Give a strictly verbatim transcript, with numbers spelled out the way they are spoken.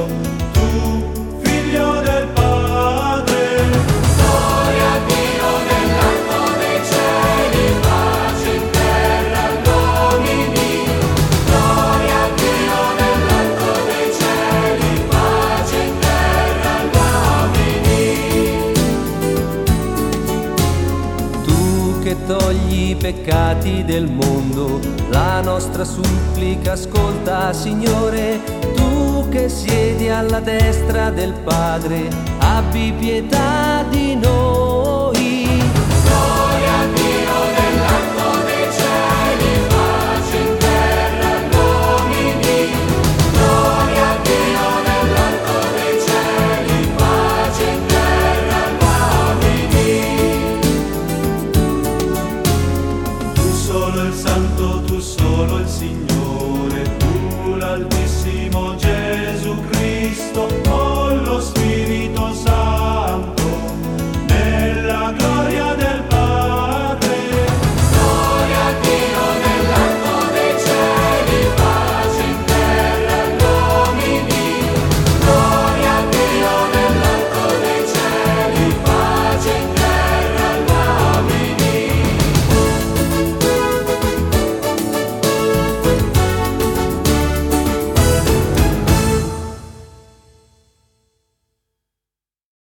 cielo, tu figlio del Padre. Gloria a Dio nell'alto dei cieli, pace in terra agli uomini. Gloria a Dio nell'alto dei cieli, pace in terra agli uomini. Tu che togli i peccati del mondo, la nostra supplica ascolta, Signore. Tu che siedi alla destra del Padre, abbi pietà di noi.